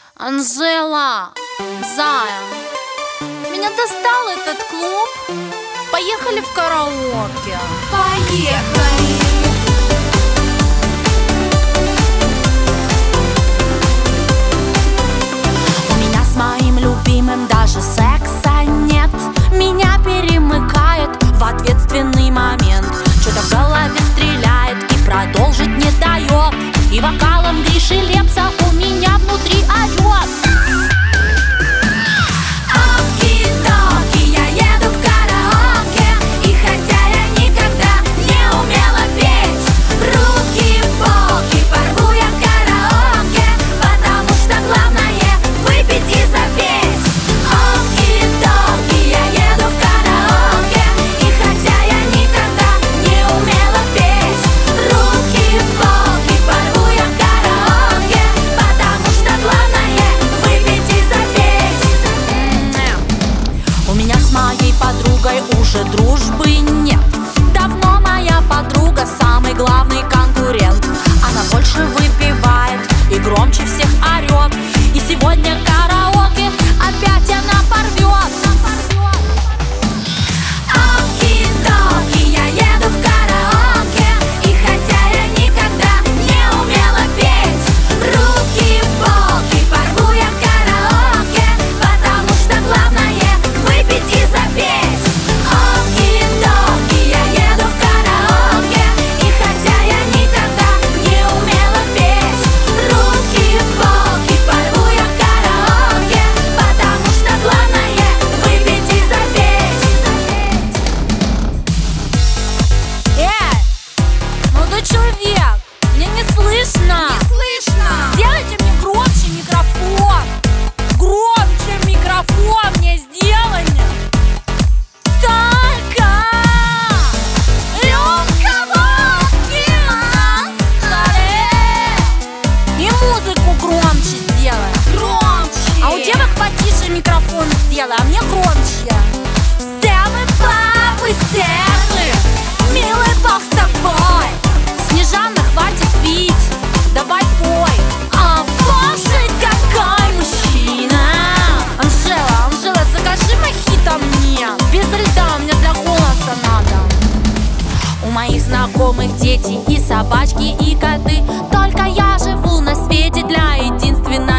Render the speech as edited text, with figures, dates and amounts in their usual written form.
Анжела, зая, меня достал этот клуб. Поехали в караоке. Поехали! У меня с моим любимым даже секса нет. Меня перемыкает в ответственный момент. Что-то в голове стреляет и продолжить не дает. И вокалом Гриши Лепса у меня внутри орёт. Оки-доки, я еду в караоке. И хотя я никогда не умела петь, руки в боки порву я в караоке, потому что главное выпить и запеть. Оки-доки, я еду в караоке. И хотя я никогда не умела петь, руки в боки порву я в караоке, потому что главное выпить и запеть. У меня с моей подругой уже дружбы нет. Давно моя подруга самый главный конкурент. Она больше выпивает и громче всех орет. И сегодня караоке опять она порвет. Оки-доки, я еду в караоке. И хотя я никогда не умела петь, руки в боки порву я в караоке, потому что главное выпить и запеть. Оки-доки, я еду в караоке. И хотя я никогда не умела петь, руки в боки порву я в караоке, потому что главное выпить и запеть. Молодой человек, мне не слышно. Не слышно! Сделайте мне громче микрофон. Громче микрофон мне сделайте. Только рюмка водки на столе. И музыку громче сделай. Громче! А у девок потише микрофон сделай, а мне громче. Все мы бабы стервы, милый бог с тобой. Снежана, хватит пить, давай пой. А боже, какой мужчина! Анжела, закажи мохито мне. Без льда, мне для голоса надо. У моих знакомых дети и собачки, и коты. Только я живу на свете для единственной